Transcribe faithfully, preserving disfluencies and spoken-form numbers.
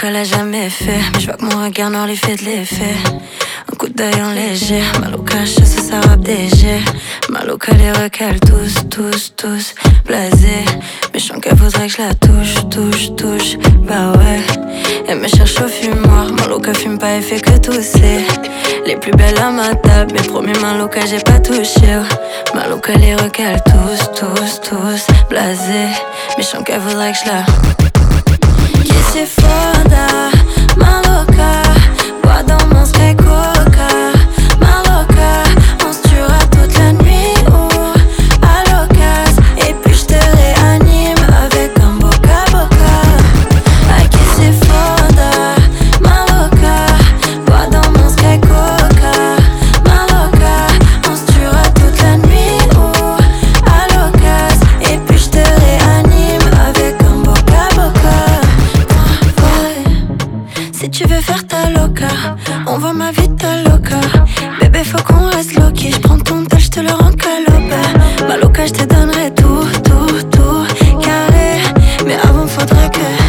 Maloca l'a jamais fait, mais je vois que mon regard noir lui fait de l'effet. Un coup d'œil en léger, Maloca chasse sa robe D G. Maloca les recale tous, tous, tous blasés. Mais je sens qu'elle voudrait que je la touche, touche, touche. Bah ouais, elle me cherche au fumoir. Maloca fume pas et fait que tousser. Les plus belles à ma table, mais promis Maloca j'ai pas touché. Maloca les recale tous, tous, tous blasés. Mais je sens qu'elle voudrait que je la qui c'est foda, Maloca, bois dans mon Sky Coca. Maloca, on se tuera toute la nuit ou à l'occasion. Et puis je te réanime avec un boca boca. Ah qui c'est foda, Maloca, bois dans mon Sky Coca. Maloca, on se tuera toute la nuit ou à l'occasion. Et puis je te réanime avec un boca boca. Si tu veux faire ta loca, on voit ma vie ta loca. Bébé faut qu'on reste low-key, j'prends ton tel, j'te le rends calope. Ma loca j'te donnerai tout, tout, tout carré. Mais avant faudrait que